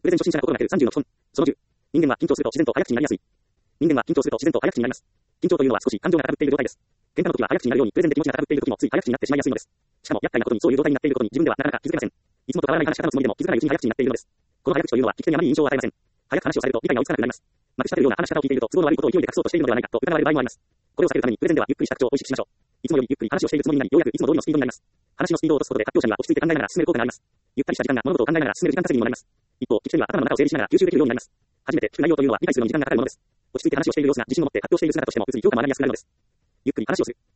プレゼン初心者が心がける30の基本。その10。人間は緊張すると自然と早口になりやすい。人間は緊張すると自然と早口になります。緊張というのは少し感情が高ぶっている状態です。喧嘩の時は早口になるようにプレゼンで気持ちが高ぶっている時もつい早口になってしまいやすいのです。しかも厄介なことにそういう状態になっていることに自分ではなかなか気づけません。いつもと変わらない話し方のつもりでも気づかないうちに早口になっているのです。この早口というのは聞き手にあまり印象を与えません。早く話をされると理解が追いつかなくなります。まくし立てるような話し方を聞いていると都合の悪いことを勢いで隠そうとしているのではないかと疑われる場合もあります。これを避けるためにプレゼンではゆっくりした口調を意識しましょう。いつもよりゆっくり話をしているつもりになり、ようやくいつも通りのスピードになります。話のスピードを落とすことで発表者には落ち着いて考えながら進める効果があります。ゆったりした時間が物事を考えながら進める時間稼ぎにもなります。一方、聞き手には頭の中を整理しながら吸収できるようになります。初めて聞く内容というのは理解するのに時間がかかるものです。落ち着いて話をしている様子が自信を持って発表している姿としても物理評価も上がりやすくなるのです。ゆっくり話をする。